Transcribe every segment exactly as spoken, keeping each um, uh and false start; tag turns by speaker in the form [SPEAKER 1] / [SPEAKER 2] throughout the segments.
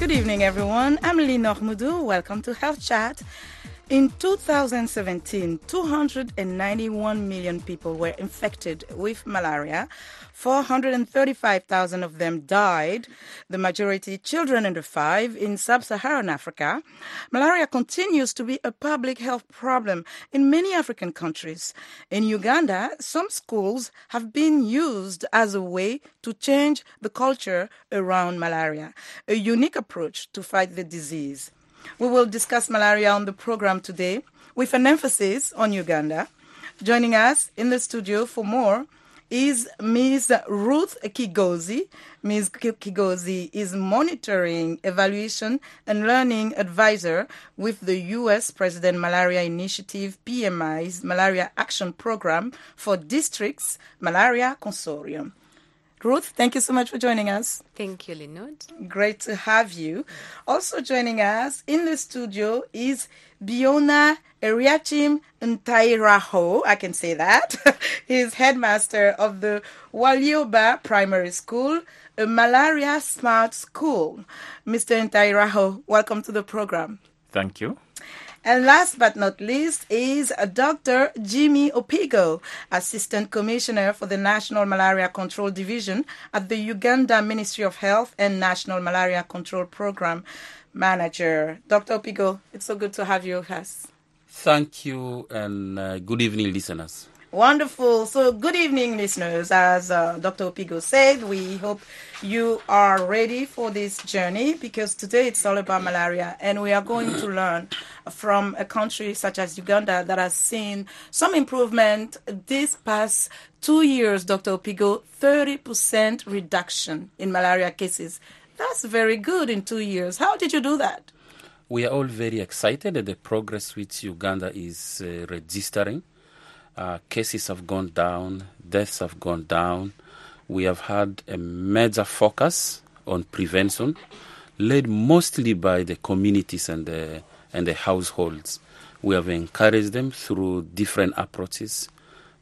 [SPEAKER 1] Good evening, everyone. I'm Lenore Moudou. Welcome to Health Chat. In two thousand seventeen, two hundred ninety-one million people were infected with malaria. four hundred thirty-five thousand of them died, the majority children under five in sub-Saharan Africa. Malaria continues to be a public health problem in many African countries. In Uganda, some schools have been used as a way to change the culture around malaria, a unique approach to fight the disease. We will discuss malaria on the program today with an emphasis on Uganda. Joining us in the studio for more is Miz Ruth Kigozi. Miz Kigozi is monitoring, evaluation, and learning advisor with the U S President Malaria Initiative, P M I's Malaria Action Program for Districts Malaria Consortium. Ruth, thank you so much for joining us.
[SPEAKER 2] Thank you, Linod.
[SPEAKER 1] Great to have you. Also joining us in the studio is Biona Eriachim Ntairaho. I can say that. He's headmaster of the Walioba Primary School, a malaria smart school. Mister Ntairaho, welcome to the program.
[SPEAKER 3] Thank you.
[SPEAKER 1] And last but not least is Doctor Jimmy Opigo, Assistant Commissioner for the National Malaria Control Division at the Uganda Ministry of Health and National Malaria Control Program Manager. Doctor Opigo, it's so good to have you with us.
[SPEAKER 3] Thank you, and uh, good evening, listeners.
[SPEAKER 1] Wonderful. So good evening, listeners. As uh, Doctor Opigo said, we hope you are ready for this journey because today it's all about malaria, and we are going to learn from a country such as Uganda that has seen some improvement this past two years, Doctor Opigo, thirty percent reduction in malaria cases. That's very good in two years. How did you do that?
[SPEAKER 3] We are all very excited at the progress which Uganda is uh, registering. Uh, cases have gone down, deaths have gone down. We have had a major focus on prevention, led mostly by the communities and the, and the households. We have encouraged them through different approaches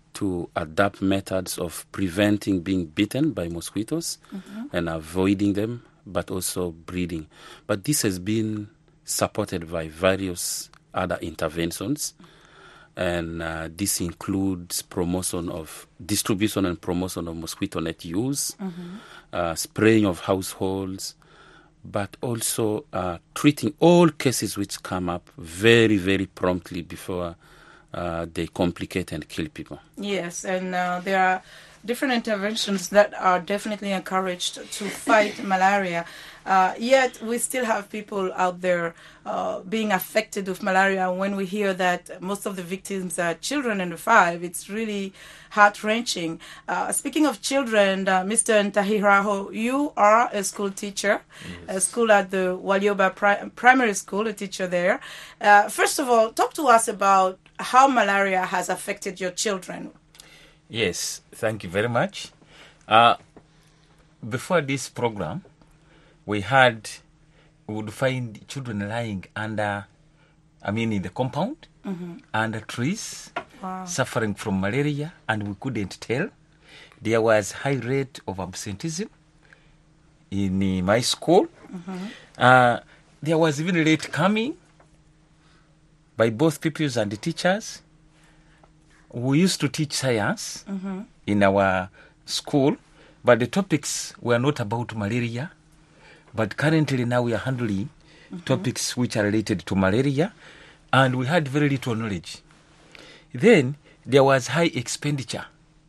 [SPEAKER 3] to adapt methods of preventing being bitten by mosquitoes mm-hmm. and avoiding them, but also breeding. But this has been supported by various other interventions. And uh, this includes promotion of distribution and promotion of mosquito net use, mm-hmm. uh, spraying of households, but also uh, treating all cases which come up very, very promptly before uh, they complicate and kill people.
[SPEAKER 1] Yes, and uh, there are different interventions that are definitely encouraged to fight malaria. Uh, yet we still have people out there uh, being affected with malaria. When we hear that most of the victims are children under five, it's really heart-wrenching. Uh, speaking of children, uh, Mister Ntahiraho, you are a school teacher, yes. a school at the Walioba Pri- Primary School, a teacher there. Uh, first of all, talk to us about how malaria has affected your children.
[SPEAKER 4] Yes, thank you very much. Uh, before this program, we had, we would find children lying under, I mean, in the compound, mm-hmm. under trees, wow. suffering from malaria, and we couldn't tell. There was high rate of absenteeism in my school. Mm-hmm. Uh, there was even late coming by both pupils and the teachers. We used to teach science mm-hmm. in our school, but the topics were not about malaria. But currently now we are handling mm-hmm. topics which are related to malaria, and we had very little knowledge. Then there was high expenditure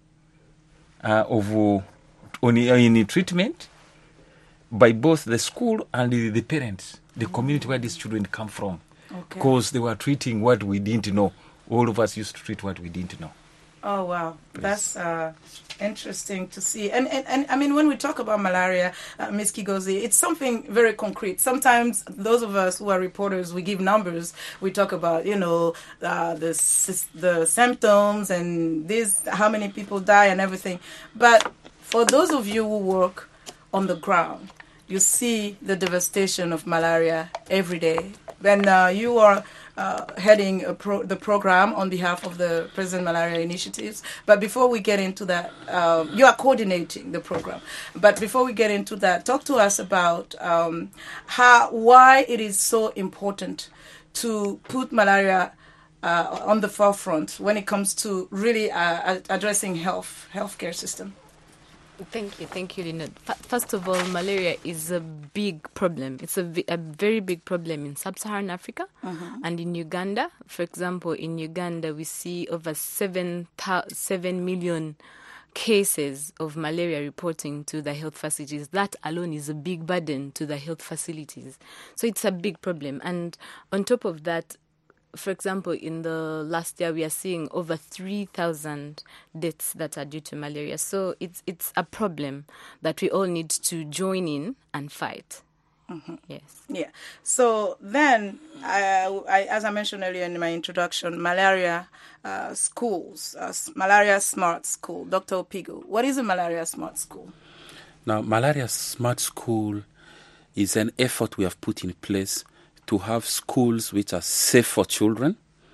[SPEAKER 4] uh, of uh, on in treatment by both the school and the, the parents, the mm-hmm. community where these children come from, okay. because they were treating what we didn't know. All of us used to treat what we didn't know.
[SPEAKER 1] Oh, wow. Please. That's uh, interesting to see. And, and, and I mean, when we talk about malaria, uh, Miz Kigozi, it's something very concrete. Sometimes those of us who are reporters, we give numbers. We talk about, you know, uh, the, the symptoms and this, how many people die and everything. But for those of you who work on the ground, you see the devastation of malaria every day. When uh, you are uh, heading a pro- the program on behalf of the President Malaria Initiatives. But before we get into that, um, you are coordinating the program. But before we get into that, talk to us about um, how why it is so important to put malaria uh, on the forefront when it comes to really uh, addressing health healthcare system.
[SPEAKER 2] Thank you, thank you, Lynette. F- first of all, malaria is a big problem. It's a, v- a very big problem in sub-Saharan Africa uh-huh. and in Uganda. For example, in Uganda, we see over seven, seven million cases of malaria reporting to the health facilities. That alone is a big burden to the health facilities. So it's a big problem. And on top of that, for example, in the last year, we are seeing over three thousand deaths that are due to malaria. So it's it's a problem that we all need to join in and fight. Mm-hmm. Yes.
[SPEAKER 1] Yeah. So then, uh, I, as I mentioned earlier in my introduction, malaria uh, schools, uh, Malaria Smart School. Doctor Opigo, what is a Malaria Smart School?
[SPEAKER 3] Now, Malaria Smart School is an effort we have put in place to have schools which are safe for children,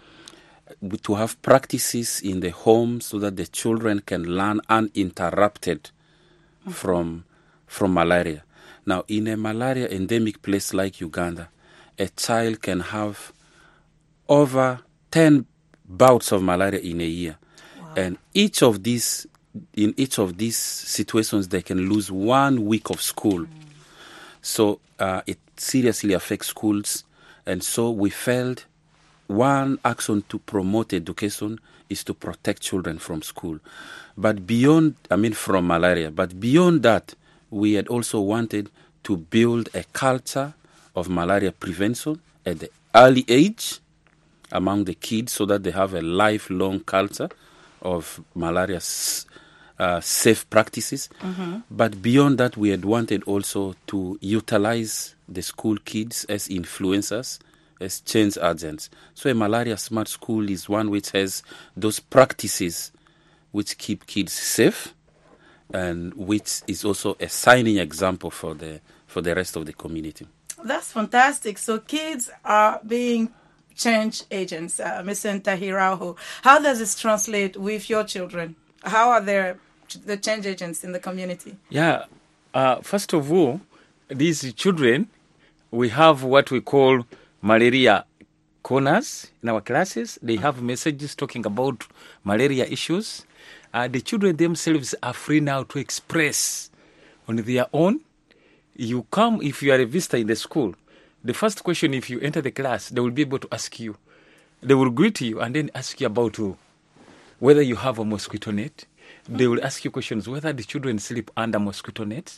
[SPEAKER 3] to have practices in the home so that the children can learn uninterrupted mm-hmm. from, from malaria. Now, in a malaria endemic place like Uganda, a child can have over ten bouts of malaria in a year. Wow. And each of these, in each of these situations, they can lose one week of school. Mm. So uh, it seriously affects schools. And so we felt one action to promote education is to protect children from school. But beyond, I mean from malaria, but beyond that, we had also wanted to build a culture of malaria prevention at the early age among the kids so that they have a lifelong culture of malaria uh, safe practices. Mm-hmm. But beyond that, we had wanted also to utilize the school kids as influencers, as change agents. So a Malaria Smart School is one which has those practices which keep kids safe and which is also a shining example for the for the rest of the community.
[SPEAKER 1] That's fantastic. So kids are being change agents. Uh, Mister Ntahiraho, how does this translate with your children? How are they the change agents in the community?
[SPEAKER 4] Yeah, uh, first of all, these children, we have what we call malaria corners in our classes. They have messages talking about malaria issues. Uh, the children themselves are free now to express on their own. You come, if you are a visitor in the school, the first question, if you enter the class, they will be able to ask you. They will greet you and then ask you about uh, whether you have a mosquito net. They will ask you questions whether the children sleep under mosquito nets.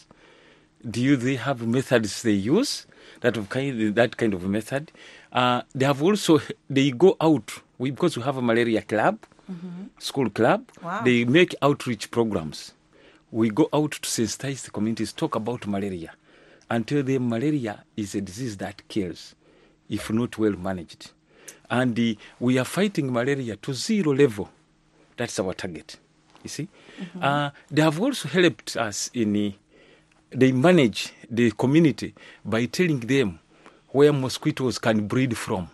[SPEAKER 4] Do you, they have methods they use, that of kind, that kind of method. Uh, they have also, they go out, we, because we have a malaria club, mm-hmm. school club,
[SPEAKER 1] wow.
[SPEAKER 4] They make outreach programs. We go out to sensitize the communities, talk about malaria, and tell them malaria is a disease that kills if not well managed. And uh, we are fighting malaria to zero level. That's our target, you see. Mm-hmm. Uh, they have also helped us in... Uh, They manage the community by telling them where mosquitoes can breed from.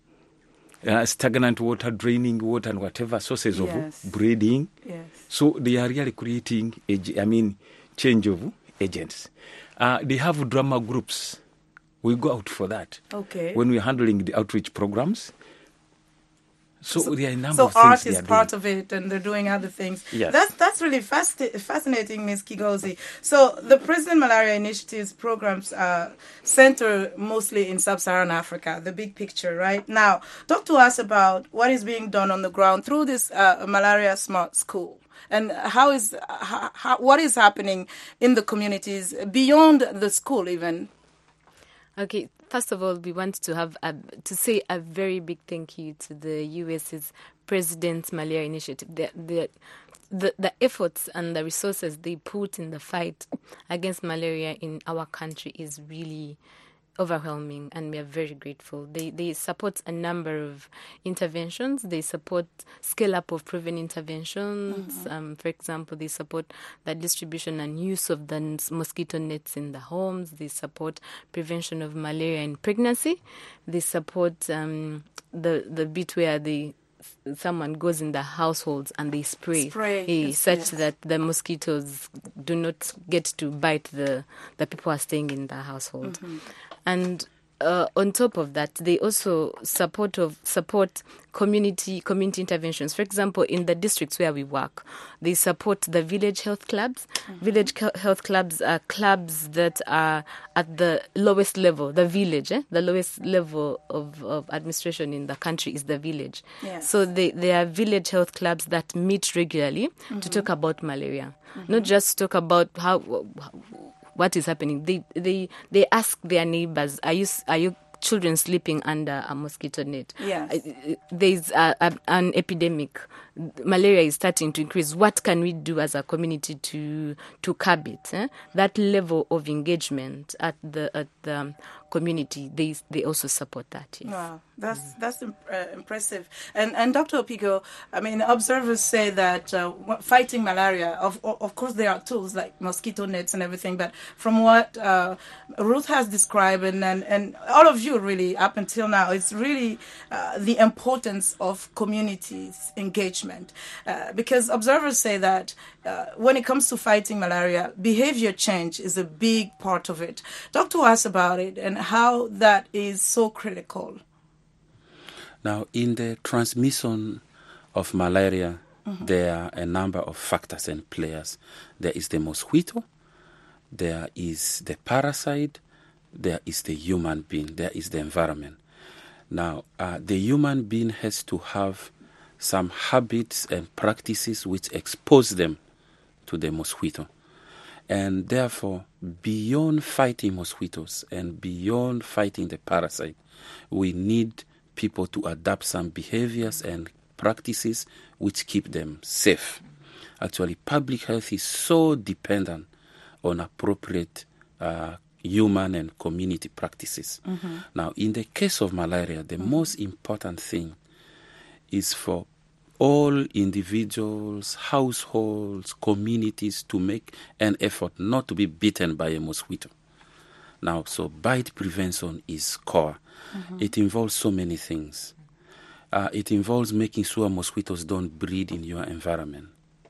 [SPEAKER 4] Uh, stagnant water, draining water, and whatever sources
[SPEAKER 1] yes.
[SPEAKER 4] of breeding.
[SPEAKER 1] Yes. So
[SPEAKER 4] they are really creating, ag- I mean, change of agents. Uh, they have drama groups. We go out for that.
[SPEAKER 1] Okay.
[SPEAKER 4] When we're handling the outreach programs. So, so there are a number
[SPEAKER 1] so
[SPEAKER 4] of things.
[SPEAKER 1] So art
[SPEAKER 4] they
[SPEAKER 1] is
[SPEAKER 4] are
[SPEAKER 1] part
[SPEAKER 4] doing.
[SPEAKER 1] of it, and they're doing other things.
[SPEAKER 4] Yes.
[SPEAKER 1] That's that's really fasti- fascinating, Miz Kigozi. So the President Malaria Initiatives programs uh, center mostly in sub-Saharan Africa, the big picture, right? Now, talk to us about what is being done on the ground through this uh, Malaria Smart School. And how is how, how, what is happening in the communities beyond the school even?
[SPEAKER 2] Okay, first of all, we want to have a, to say a very big thank you to the U S's President's Malaria Initiative. The, the the the efforts and the resources they put in the fight against malaria in our country is really overwhelming, and we are very grateful. They they support a number of interventions. They support scale up of proven interventions. Mm-hmm. Um, for example, they support the distribution and use of the mosquito nets in the homes. They support prevention of malaria in pregnancy. They support um, the the bit where they someone goes in the households and they spray,
[SPEAKER 1] spray
[SPEAKER 2] eh,
[SPEAKER 1] yes,
[SPEAKER 2] such
[SPEAKER 1] yes.
[SPEAKER 2] that the mosquitoes do not get to bite the, the people who are staying in the household. Mm-hmm. And uh, on top of that, they also support of support community community interventions. For example, in the districts where we work, they support the village health clubs. Mm-hmm. Village health clubs are clubs that are at the lowest level, the village. Eh? The lowest level of, of administration in the country is the village.
[SPEAKER 1] Yes.
[SPEAKER 2] So they, they are village health clubs that meet regularly mm-hmm. to talk about malaria, mm-hmm. not just talk about how. how what is happening. They they they ask their neighbors, are you are you children sleeping under a mosquito net?
[SPEAKER 1] Yes.
[SPEAKER 2] There's a, a, an epidemic. Malaria is starting to increase. What can we do as a community to to curb it? Eh? That level of engagement at the at the community, they they also support that. Yes.
[SPEAKER 1] Wow, that's that's imp- uh, impressive. And and Doctor Opigo, I mean, observers say that uh, fighting malaria, of of course, there are tools like mosquito nets and everything, but from what uh, Ruth has described, and, and and all of you really up until now, it's really uh, the importance of communities engagement. Uh, because observers say that uh, when it comes to fighting malaria, behavior change is a big part of it. Talk to us about it and how that is so critical.
[SPEAKER 3] Now, in the transmission of malaria, mm-hmm. there are a number of factors and players. There is the mosquito, there is the parasite, there is the human being, there is the environment. Now, uh, the human being has to have some habits and practices which expose them to the mosquito. And therefore, beyond fighting mosquitoes and beyond fighting the parasite, we need people to adapt some behaviors and practices which keep them safe. Actually, public health is so dependent on appropriate uh, human and community practices. Mm-hmm. Now, in the case of malaria, the mm-hmm. most important thing is for all individuals, households, communities to make an effort not to be bitten by a mosquito. Now, so bite prevention is core. Mm-hmm. It involves so many things. Uh, it involves making sure mosquitoes don't breed in your environment.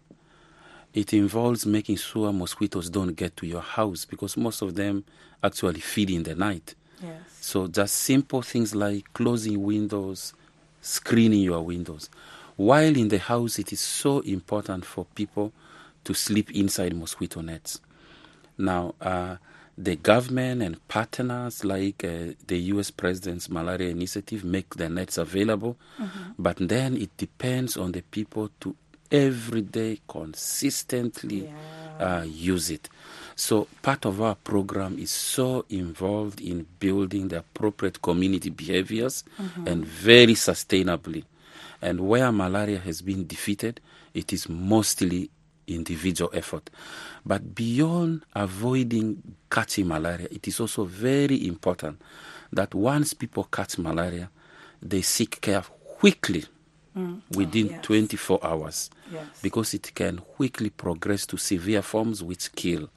[SPEAKER 3] It involves making sure mosquitoes don't get to your house because most of them actually feed in the night.
[SPEAKER 1] Yes.
[SPEAKER 3] So just simple things like closing windows, screening your windows. While in the house, it is so important for people to sleep inside mosquito nets. Now, uh, the government and partners like uh, the U S President's Malaria Initiative make the nets available, mm-hmm. but then it depends on the people to every day consistently yeah. uh, use it. So part of our program is so involved in building the appropriate community behaviors mm-hmm. and very sustainably. And where malaria has been defeated, it is mostly individual effort. But beyond avoiding catching malaria, it is also very important that once people catch malaria, they seek care quickly mm. within oh, yes. twenty-four hours
[SPEAKER 1] yes.
[SPEAKER 3] because it can quickly progress to severe forms which kill.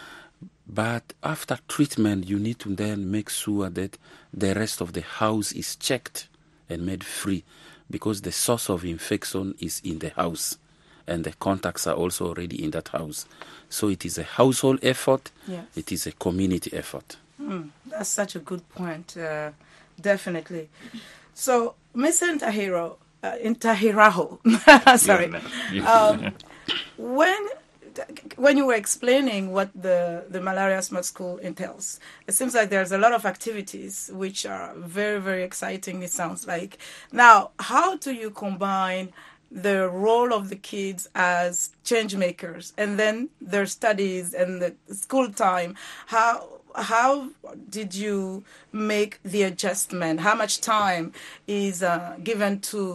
[SPEAKER 3] But after treatment, you need to then make sure that the rest of the house is checked and made free because the source of infection is in the house and the contacts are also already in that house. So it is a household effort.
[SPEAKER 1] Yes.
[SPEAKER 3] It is a community effort.
[SPEAKER 1] Mm, that's such a good point, uh, definitely. So, Mister Ntahiro, uh, Ntahiraho, sorry, um, when when you were explaining what the, the Malaria Smart School entails, it seems like there's a lot of activities which are very, very exciting, it sounds like. Now, how do you combine the role of the kids as change makers and then their studies and the school time? How how did you make the adjustment? How much time is uh, given to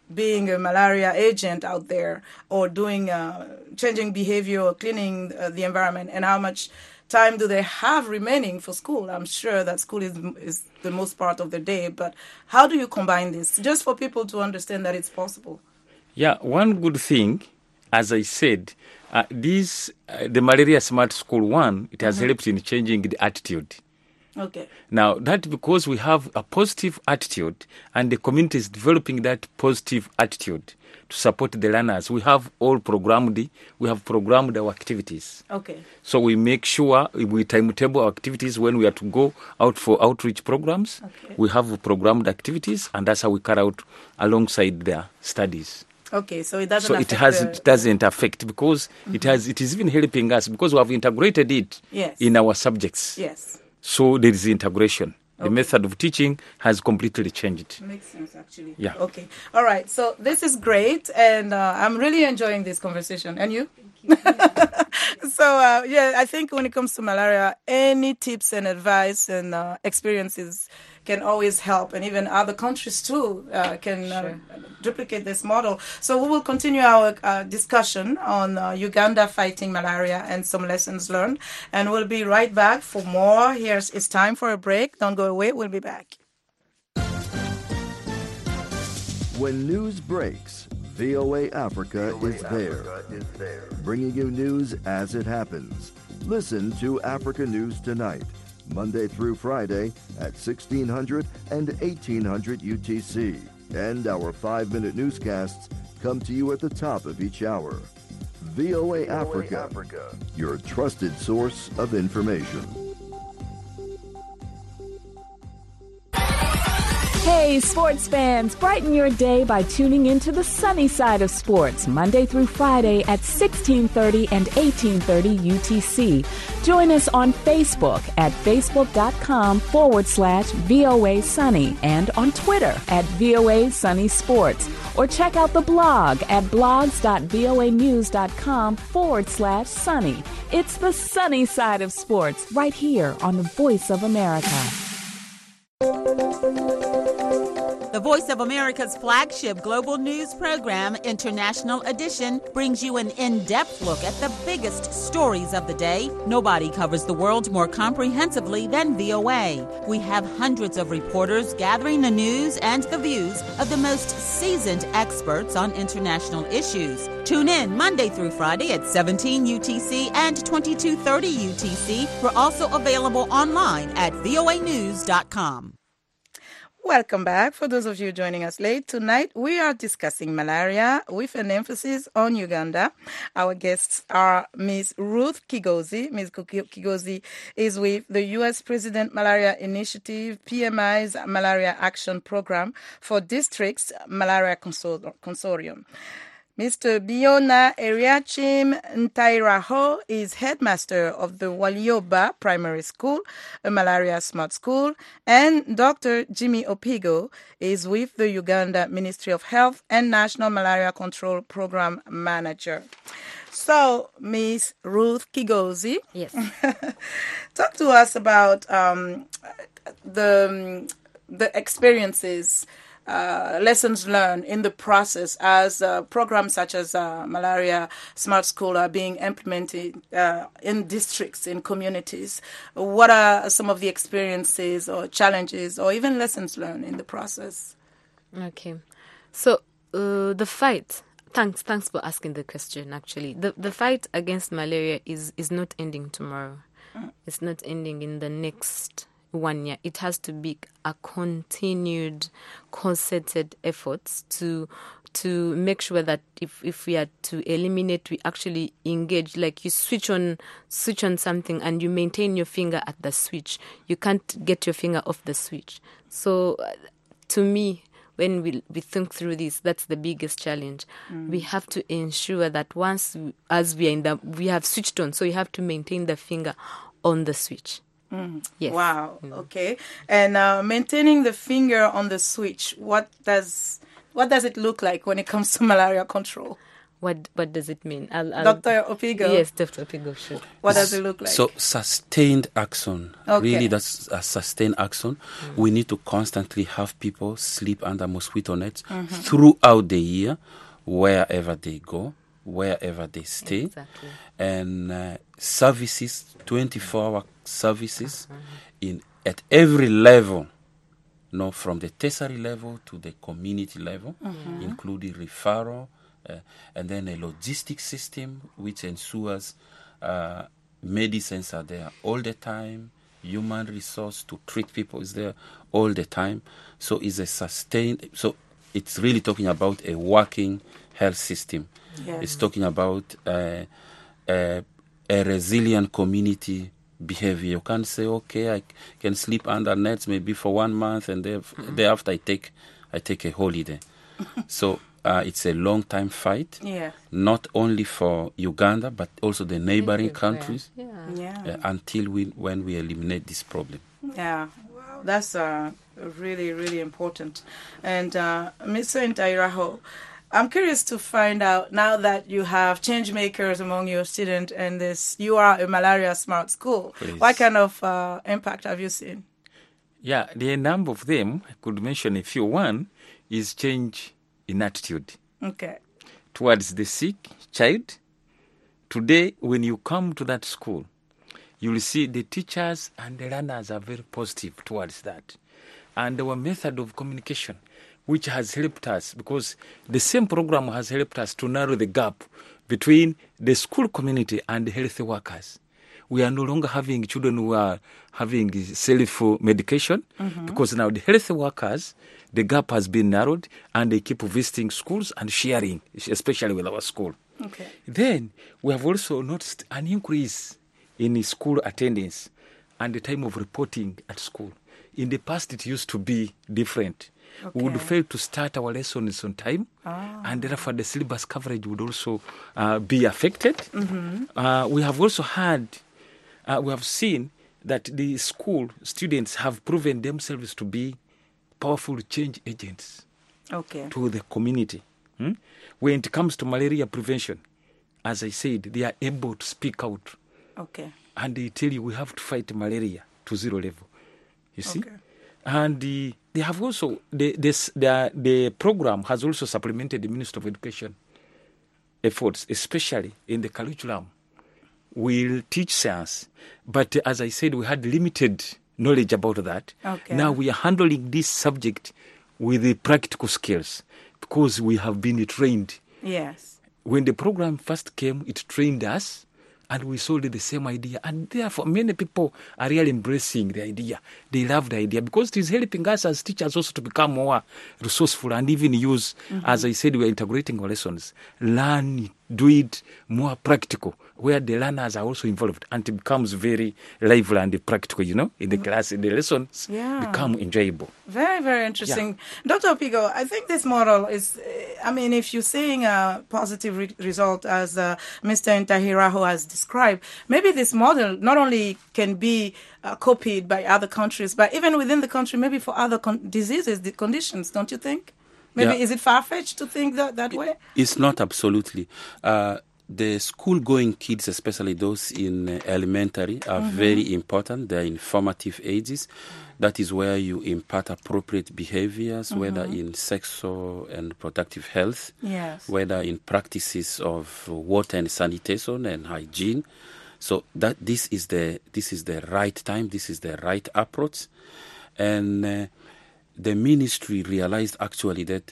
[SPEAKER 1] being a malaria agent out there, or doing uh, changing behavior or cleaning uh, the environment, and how much time do they have remaining for school? I'm sure that school is is the most part of the day, but how do you combine this, just for people to understand that it's possible?
[SPEAKER 4] Yeah, one good thing, as I said, uh, this uh, the Malaria Smart School one, it has mm-hmm. helped in changing the attitude.
[SPEAKER 1] Okay.
[SPEAKER 4] Now, that because we have a positive attitude and the community is developing that positive attitude to support the learners, we have all programmed, we have programmed our activities.
[SPEAKER 1] Okay.
[SPEAKER 4] So we make sure we timetable our activities when we are to go out for outreach programs.
[SPEAKER 1] Okay.
[SPEAKER 4] We have programmed activities, and that's how we carry out alongside their studies.
[SPEAKER 1] Okay, so it doesn't
[SPEAKER 4] so
[SPEAKER 1] affect
[SPEAKER 4] it has
[SPEAKER 1] the...
[SPEAKER 4] it doesn't affect because mm-hmm. it has it is even helping us because we have integrated it
[SPEAKER 1] yes.
[SPEAKER 4] in our subjects.
[SPEAKER 1] Yes.
[SPEAKER 4] So there is integration. The
[SPEAKER 1] okay.
[SPEAKER 4] method of teaching has completely changed.
[SPEAKER 1] Makes sense, actually.
[SPEAKER 4] Yeah.
[SPEAKER 1] Okay. All right. So this is great, and uh, I'm really enjoying this conversation. And you? So uh, yeah, I think when it comes to malaria, any tips and advice and uh, experiences can always help, and even other countries too uh, can uh, sure. duplicate this model. So we will continue our uh, discussion on uh, Uganda fighting malaria and some lessons learned, and we'll be right back for more. Here's it's time for a break. Don't go away. We'll be back.
[SPEAKER 5] When news breaks, V O A Africa, V O A is, there, Africa is there, bringing you news as it happens. Listen to Africa News Tonight, Monday through Friday at sixteen hundred and eighteen hundred U T C. And our five-minute newscasts come to you at the top of each hour. V O A Africa, Africa, your trusted source of information.
[SPEAKER 6] Hey, sports fans, brighten your day by tuning into the sunny side of sports, Monday through Friday at sixteen thirty and eighteen thirty U T C. Join us on Facebook at facebook.com forward slash VOA Sunny and on Twitter at VOA Sunny Sports. Or check out the blog at blogs.voanews.com forward slash sunny. It's the sunny side of sports right here on the Voice of America.
[SPEAKER 7] The Voice of America's flagship global news program, International Edition, brings you an in-depth look at the biggest stories of the day. Nobody covers the world more comprehensively than V O A. We have hundreds of reporters gathering the news and the views of the most seasoned experts on international issues. Tune in Monday through Friday at seventeen U T C and twenty-two thirty U T C. We're also available online at V O A news dot com.
[SPEAKER 1] Welcome back. For those of you joining us late, tonight we are discussing malaria with an emphasis on Uganda. Our guests are Miz Ruth Kigozi. Miz Kigozi is with the U S President Malaria Initiative, P M I's Malaria Action Program for Districts Malaria Consortium. Mister Biona Eriachim Ntairaho is headmaster of the Walioba Primary School, a malaria smart school, and Doctor Jimmy Opigo is with the Uganda Ministry of Health and National Malaria Control Program Manager. So, Miss Ruth Kigozi,
[SPEAKER 2] yes,
[SPEAKER 1] talk to us about um, the the experiences. Uh, lessons learned in the process as uh, programs such as uh, Malaria Smart School are being implemented uh, in districts, in communities. What are some of the experiences or challenges or even lessons learned in the process?
[SPEAKER 2] Okay. So uh, the fight, thanks thanks for asking the question, actually. The, the fight against malaria is, is not ending tomorrow. Mm. It's not ending in the next one year. It has to be a continued, concerted efforts to to make sure that if, if we are to eliminate, we actually engage. Like you switch on switch on something and you maintain your finger at the switch. You can't get your finger off the switch. So uh, to me, when we we think through this, that's the biggest challenge. Mm. We have to ensure that once, we, as we are in the, we have switched on, so you have to maintain the finger on the switch.
[SPEAKER 1] Mm.
[SPEAKER 2] Yes.
[SPEAKER 1] Wow.
[SPEAKER 2] Mm.
[SPEAKER 1] Okay. And uh, maintaining the finger on the switch, what does what does it look like when it comes to malaria control?
[SPEAKER 2] What what does it mean? I'll, I'll,
[SPEAKER 1] Doctor Opigo?
[SPEAKER 2] Yes, Doctor Opigo should.
[SPEAKER 1] What does it look like?
[SPEAKER 3] So sustained action,
[SPEAKER 1] Okay.
[SPEAKER 3] really that's a sustained action. Mm. We need to constantly have people sleep under mosquito nets mm-hmm. throughout the year, wherever they go, wherever they stay.
[SPEAKER 2] Exactly.
[SPEAKER 3] And uh, services, twenty-four hour services uh-huh. in at every level, you know, from the tertiary level to the community level, mm-hmm. including referral, Uh, and then a logistic system which ensures uh, medicines are there all the time, human resource to treat people is there all the time. So it's a sustained, so it's really talking about a working health system.
[SPEAKER 1] Yes.
[SPEAKER 3] It's talking about uh, uh, a resilient community behavior. You can't say, okay, I can sleep under nets maybe for one month and mm-hmm. thereafter I take, I take a holiday. So Uh, it's a long-time fight,
[SPEAKER 1] yeah.
[SPEAKER 3] not only for Uganda, but also the neighboring countries,
[SPEAKER 2] yeah.
[SPEAKER 1] Yeah.
[SPEAKER 3] Uh, until we, when we eliminate this problem.
[SPEAKER 1] Yeah, wow, that's uh, really, really important. And uh, Mister Ntahiraho, I'm curious to find out, now that you have change makers among your students and this, you are a malaria smart school,
[SPEAKER 4] Please.
[SPEAKER 1] What kind of uh, impact have you seen?
[SPEAKER 4] Yeah, there are a number of them. I could mention a few. One is change in attitude
[SPEAKER 1] okay.
[SPEAKER 4] towards the sick child. Today, when you come to that school, you will see the teachers and the learners are very positive towards that. And our method of communication, which has helped us, because the same program has helped us to narrow the gap between the school community and the health workers. We are no longer having children who are having self-medication mm-hmm. because now the health workers, the gap has been narrowed and they keep visiting schools and sharing, especially with our school.
[SPEAKER 1] Okay.
[SPEAKER 4] Then we have also noticed an increase in school attendance and the time of reporting at school. In the past, it used to be different. Okay. We would fail to start our lessons on time, ah. and therefore the syllabus coverage would also uh, be affected. Mm-hmm. Uh, we have also had, uh, we have seen that the school students have proven themselves to be powerful change agents
[SPEAKER 1] okay.
[SPEAKER 4] to the community. Hmm? When it comes to malaria prevention, as I said, they are able to speak out.
[SPEAKER 1] Okay.
[SPEAKER 4] And they tell you we have to fight malaria to zero level. You see?
[SPEAKER 1] Okay.
[SPEAKER 4] And the, they have also, the, this, the, the program has also supplemented the Ministry of Education efforts, especially in the curriculum. We'll teach science, but uh, as I said, we had limited knowledge about that.
[SPEAKER 1] Okay.
[SPEAKER 4] Now we are handling this subject with the practical skills because we have been trained.
[SPEAKER 1] Yes.
[SPEAKER 4] When the program first came, it trained us and we sold the same idea. And therefore, many people are really embracing the idea. They love the idea because it is helping us as teachers also to become more resourceful and even use, mm-hmm. as I said, we are integrating our lessons. Learn, do it more practical, where the learners are also involved and it becomes very lively and practical, you know, in the class, in the lessons
[SPEAKER 1] yeah.
[SPEAKER 4] become enjoyable.
[SPEAKER 1] Very, very interesting. Yeah. Doctor Opigo, I think this model is, I mean, if you're seeing a positive re- result as uh, Mister Ntahiraho has described, maybe this model not only can be uh, copied by other countries, but even within the country, maybe for other con- diseases, the conditions, don't you think? Maybe
[SPEAKER 3] Yeah.
[SPEAKER 1] is it far-fetched to think that, that way?
[SPEAKER 3] It's not absolutely. Uh, the school-going kids, especially those in uh, elementary, are mm-hmm. very important. They're in formative ages. That is where you impart appropriate behaviors, mm-hmm. whether in sexual and reproductive health,
[SPEAKER 1] yes.
[SPEAKER 3] whether in practices of water and sanitation and hygiene. So that this is the this is the right time. This is the right approach, and uh, the ministry realized actually that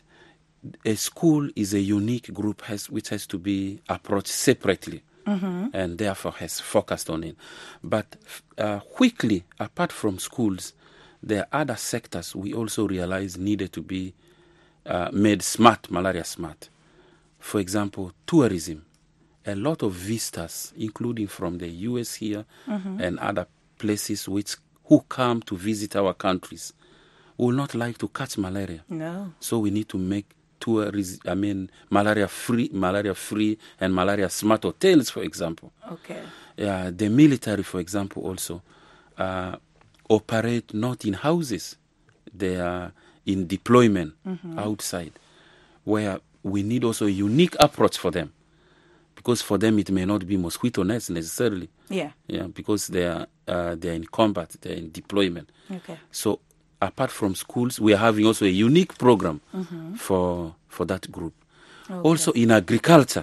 [SPEAKER 3] a school is a unique group has, which has to be approached separately mm-hmm. and therefore has focused on it. But uh, quickly, apart from schools, there are other sectors we also realized needed to be uh, made smart, malaria smart. For example, tourism. A lot of visitors, including from the U S here mm-hmm. and other places which who come to visit our countries, will not like to catch malaria.
[SPEAKER 1] No.
[SPEAKER 3] So we need to make tourism, I mean, malaria free, malaria free, and malaria smart hotels, for example.
[SPEAKER 1] Okay.
[SPEAKER 3] Yeah, the military, for example, also uh, operate not in houses; they are in deployment mm-hmm. outside, where we need also a unique approach for them, because for them it may not be mosquito nets necessarily.
[SPEAKER 1] Yeah.
[SPEAKER 3] Yeah, because they are uh, they are in combat, they are in deployment.
[SPEAKER 1] Okay.
[SPEAKER 3] So apart from schools, we are having also a unique program
[SPEAKER 1] Mm-hmm.
[SPEAKER 3] for for that group.
[SPEAKER 1] Okay.
[SPEAKER 3] Also in agriculture.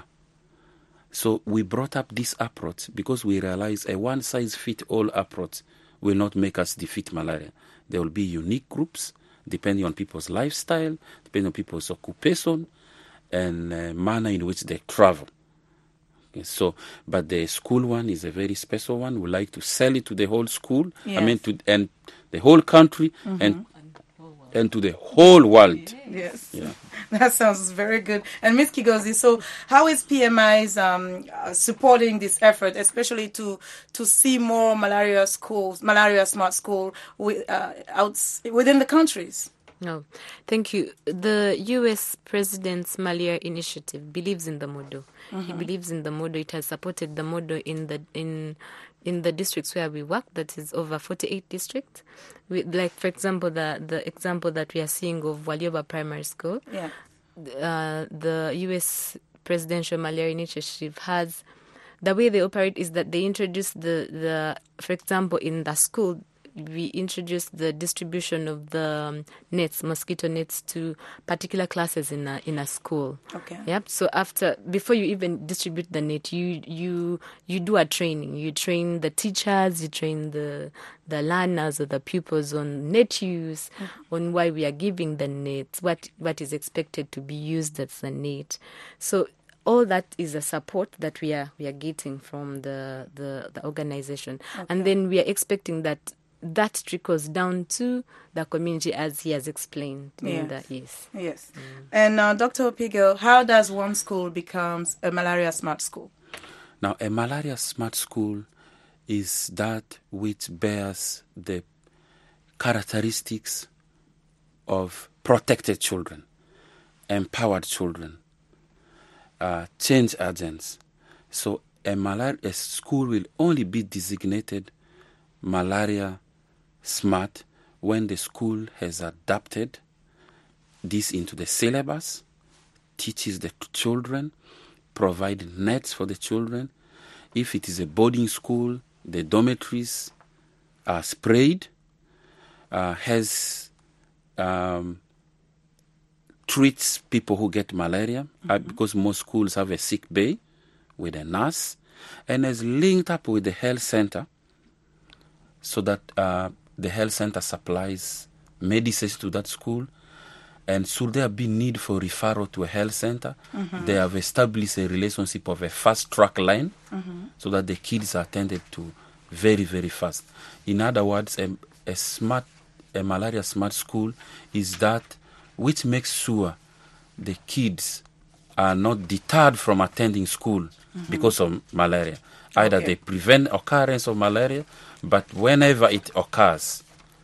[SPEAKER 3] So we brought up this approach because we realize a one-size-fits-all approach will not make us defeat malaria. There will be unique groups depending on people's lifestyle, depending on people's occupation, and uh, manner in which they travel. Okay, so, but the school one is a very special one. We like to sell it to the whole school.
[SPEAKER 1] Yes.
[SPEAKER 3] I mean, to and the whole country and and to the whole world.
[SPEAKER 1] Yes.
[SPEAKER 3] Yeah.
[SPEAKER 1] That sounds very good. And Miz Kigozi, so how is P M I's um, uh, supporting this effort, especially to to see more malaria schools, malaria smart school with, uh, out within the countries?
[SPEAKER 2] No, thank you. The U S President's Malaria Initiative believes in the model. He believes in the model. It has supported the model in the in in the districts where we work. That is over forty-eight districts. We, like for example, the the example that we are seeing of Walioba Primary School.
[SPEAKER 1] Yeah.
[SPEAKER 2] Uh, the U S Presidential Malaria Initiative has, the way they operate is that they introduce the the for example in the school. We introduced the distribution of the um, nets, mosquito nets, to particular classes in a in a school.
[SPEAKER 1] Okay.
[SPEAKER 2] Yep. So after, before you even distribute the net, you you you do a training. You train the teachers, you train the the learners or the pupils on net use, mm-hmm. on why we are giving the nets, what what is expected to be used as the net. So all that is a support that we are we are getting from the the, the organization, okay. And then we are expecting that. That trickles down to the community, as he has explained.
[SPEAKER 1] Yes.
[SPEAKER 2] In the, yes.
[SPEAKER 1] Yes. Mm. And uh, Doctor Opigo, how does one school become a malaria smart school?
[SPEAKER 3] Now, a malaria smart school is that which bears the characteristics of protected children, empowered children, uh, change agents. So a malaria a school will only be designated malaria smart when the school has adapted this into the syllabus, teaches the children, provide nets for the children. If it is a boarding school, the dormitories are sprayed, uh, has um, treats people who get malaria, mm-hmm. uh, because most schools have a sick bay with a nurse, and is linked up with the health center, so that uh, the health center supplies medicines to that school. And should there be need for referral to a health center, mm-hmm. they have established a relationship of a fast track line, mm-hmm. so that the kids are attended to very, very fast. In other words, a, a smart, a malaria smart school is that which makes sure the kids are not deterred from attending school, mm-hmm. because of malaria. Either okay. they prevent occurrence of malaria, but whenever it occurs,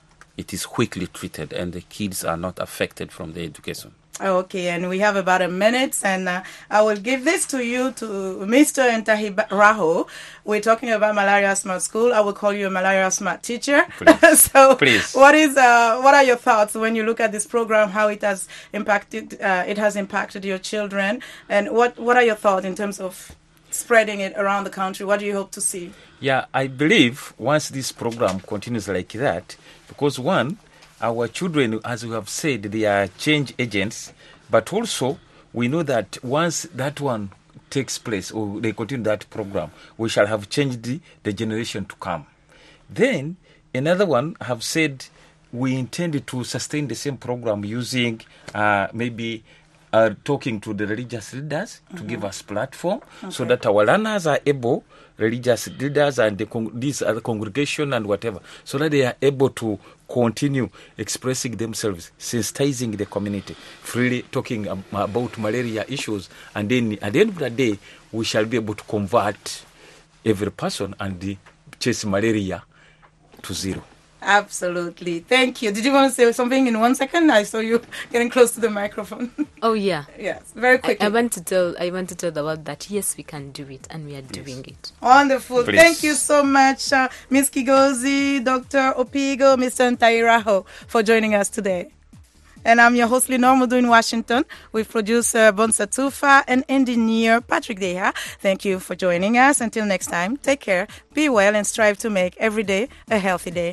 [SPEAKER 3] it is quickly treated and the kids are not affected from the education.
[SPEAKER 1] Okay, and we have about a minute, and uh, I will give this to you, to Mister Ntahi Raho. We're talking about Malaria Smart School. I will call you a Malaria Smart teacher.
[SPEAKER 4] Please.
[SPEAKER 1] so,
[SPEAKER 4] Please.
[SPEAKER 1] what is uh, what are your thoughts when you look at this program? How it has impacted uh, it has impacted your children, and what what are your thoughts in terms of spreading it around the country? What do you hope to see?
[SPEAKER 4] Yeah, I believe once this program continues like that, because one, our children, as we have said, they are change agents, but also we know that once that one takes place, or they continue that program, we shall have changed the, the generation to come. Then another one have said we intend to sustain the same program using uh, maybe uh, talking to the religious leaders, mm-hmm. to give us platform, okay. so that our learners are able, religious leaders and the con- these other congregation and whatever, so that they are able to continue expressing themselves, sensitizing the community, freely talking um, about malaria issues, and then at the end of the day, we shall be able to convert every person and the chase malaria to zero.
[SPEAKER 1] Absolutely. Thank you. Did you want to say something in one second? I saw you getting close to the microphone.
[SPEAKER 2] Oh, yeah.
[SPEAKER 1] Yes, very quickly.
[SPEAKER 2] I, I want to tell I want to tell the world that, yes, we can do it, and we are yes. doing it.
[SPEAKER 1] Wonderful.
[SPEAKER 4] Please.
[SPEAKER 1] Thank you so much, uh, Miz Kigozi, Doctor Opigo, Mister Ntahi Raho, for joining us today. And I'm your host, Lenore Mudu in Washington, with producer Bonsa Tufa and engineer Patrick Deha. Thank you for joining us. Until next time, take care, be well, and strive to make every day a healthy day.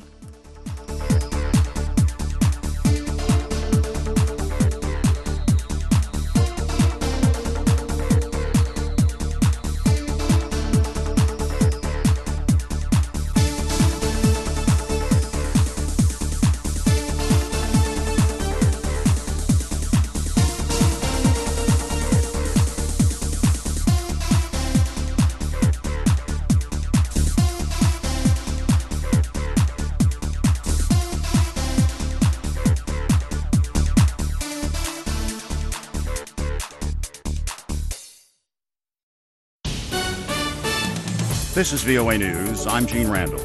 [SPEAKER 8] This is V O A News. I'm Gene Randall.